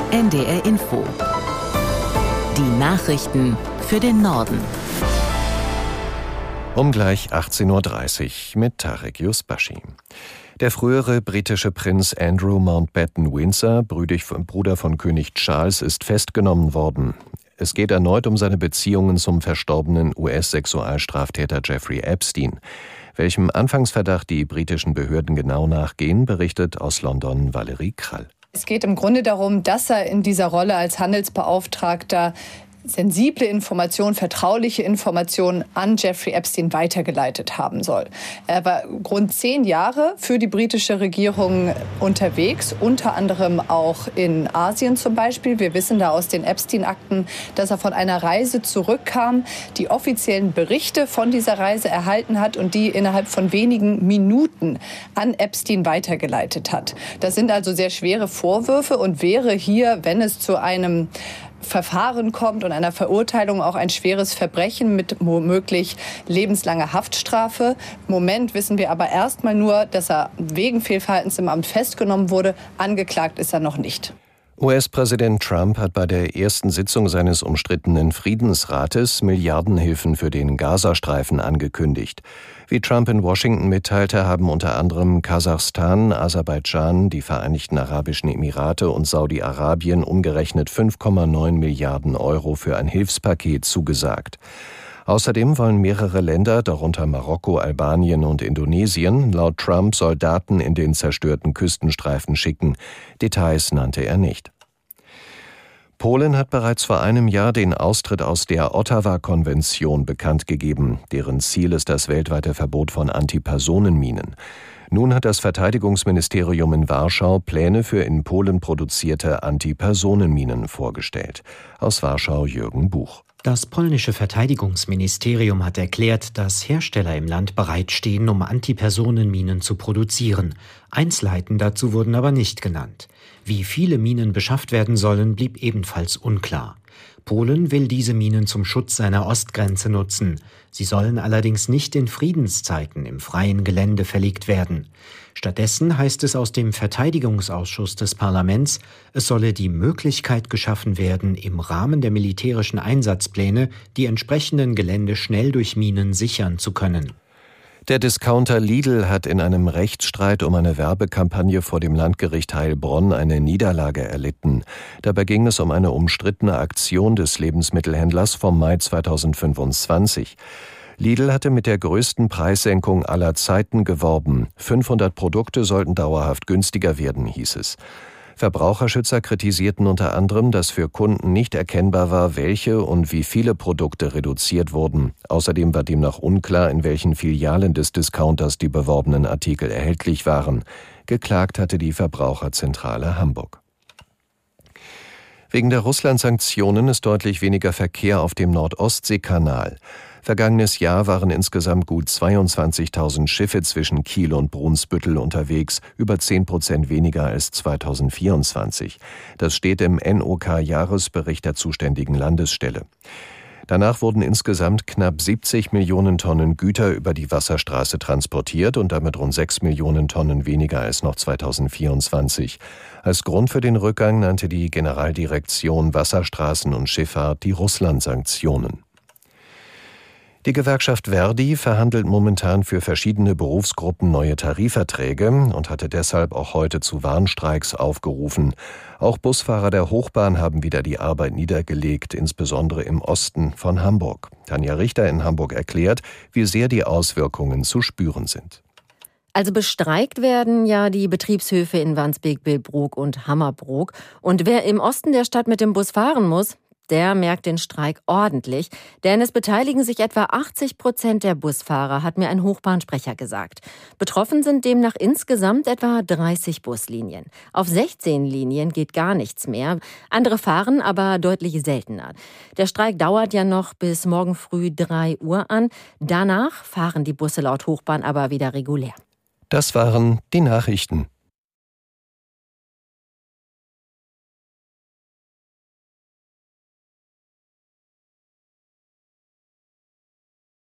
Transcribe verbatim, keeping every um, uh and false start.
N D R Info. Die Nachrichten für den Norden. Um gleich achtzehn Uhr dreißig mit Tarek Yusbashi. Der frühere britische Prinz Andrew Mountbatten-Windsor, Bruder von König Charles, ist festgenommen worden. Es geht erneut um seine Beziehungen zum verstorbenen U S-Sexualstraftäter Jeffrey Epstein. Welchem Anfangsverdacht die britischen Behörden genau nachgehen, berichtet aus London Valerie Krall. Es geht im Grunde darum, dass er in dieser Rolle als Handelsbeauftragter sensible Informationen, vertrauliche Informationen an Jeffrey Epstein weitergeleitet haben soll. Er war rund zehn Jahre für die britische Regierung unterwegs, unter anderem auch in Asien zum Beispiel. Wir wissen da aus den Epstein-Akten, dass er von einer Reise zurückkam, die offiziellen Berichte von dieser Reise erhalten hat und die innerhalb von wenigen Minuten an Epstein weitergeleitet hat. Das sind also sehr schwere Vorwürfe und wäre hier, wenn es zu einem Verfahren kommt und einer Verurteilung, auch ein schweres Verbrechen mit womöglich lebenslanger Haftstrafe. Im Moment wissen wir aber erstmal nur, dass er wegen Fehlverhaltens im Amt festgenommen wurde. Angeklagt ist er noch nicht. U S-Präsident Trump hat bei der ersten Sitzung seines umstrittenen Friedensrates Milliardenhilfen für den Gazastreifen angekündigt. Wie Trump in Washington mitteilte, haben unter anderem Kasachstan, Aserbaidschan, die Vereinigten Arabischen Emirate und Saudi-Arabien umgerechnet fünf Komma neun Milliarden Euro für ein Hilfspaket zugesagt. Außerdem wollen mehrere Länder, darunter Marokko, Albanien und Indonesien, laut Trump Soldaten in den zerstörten Küstenstreifen schicken. Details nannte er nicht. Polen hat bereits vor einem Jahr den Austritt aus der Ottawa-Konvention bekannt gegeben. Deren Ziel ist das weltweite Verbot von Antipersonenminen. Nun hat das Verteidigungsministerium in Warschau Pläne für in Polen produzierte Antipersonenminen vorgestellt. Aus Warschau Jürgen Buch. Das polnische Verteidigungsministerium hat erklärt, dass Hersteller im Land bereitstehen, um Antipersonenminen zu produzieren. Einzelheiten dazu wurden aber nicht genannt. Wie viele Minen beschafft werden sollen, blieb ebenfalls unklar. Polen will diese Minen zum Schutz seiner Ostgrenze nutzen. Sie sollen allerdings nicht in Friedenszeiten im freien Gelände verlegt werden. Stattdessen heißt es aus dem Verteidigungsausschuss des Parlaments, es solle die Möglichkeit geschaffen werden, im Rahmen der militärischen Einsatzpläne die entsprechenden Gelände schnell durch Minen sichern zu können. Der Discounter Lidl hat in einem Rechtsstreit um eine Werbekampagne vor dem Landgericht Heilbronn eine Niederlage erlitten. Dabei ging es um eine umstrittene Aktion des Lebensmittelhändlers vom Mai zweitausendfünfundzwanzig. Lidl hatte mit der größten Preissenkung aller Zeiten geworben. fünfhundert Produkte sollten dauerhaft günstiger werden, hieß es. Verbraucherschützer kritisierten unter anderem, dass für Kunden nicht erkennbar war, welche und wie viele Produkte reduziert wurden. Außerdem war demnach unklar, in welchen Filialen des Discounters die beworbenen Artikel erhältlich waren. Geklagt hatte die Verbraucherzentrale Hamburg. Wegen der Russland-Sanktionen ist deutlich weniger Verkehr auf dem Nord-Ostsee-Kanal. Vergangenes Jahr waren insgesamt gut zweiundzwanzigtausend Schiffe zwischen Kiel und Brunsbüttel unterwegs, über zehn Prozent weniger als zweitausendvierundzwanzig. Das steht im N O K-Jahresbericht der zuständigen Landesstelle. Danach wurden insgesamt knapp siebzig Millionen Tonnen Güter über die Wasserstraße transportiert und damit rund sechs Millionen Tonnen weniger als noch zweitausendvierundzwanzig. Als Grund für den Rückgang nannte die Generaldirektion Wasserstraßen und Schifffahrt die Russland-Sanktionen. Die Gewerkschaft Verdi verhandelt momentan für verschiedene Berufsgruppen neue Tarifverträge und hatte deshalb auch heute zu Warnstreiks aufgerufen. Auch Busfahrer der Hochbahn haben wieder die Arbeit niedergelegt, insbesondere im Osten von Hamburg. Tanja Richter in Hamburg erklärt, wie sehr die Auswirkungen zu spüren sind. Also bestreikt werden ja die Betriebshöfe in Wandsbek, Billbrook und Hammerbrook. Und wer im Osten der Stadt mit dem Bus fahren muss, der merkt den Streik ordentlich, denn es beteiligen sich etwa achtzig Prozent der Busfahrer, hat mir ein Hochbahnsprecher gesagt. Betroffen sind demnach insgesamt etwa dreißig Buslinien. Auf sechzehn Linien geht gar nichts mehr, andere fahren aber deutlich seltener. Der Streik dauert ja noch bis morgen früh drei Uhr an. Danach fahren die Busse laut Hochbahn aber wieder regulär. Das waren die Nachrichten.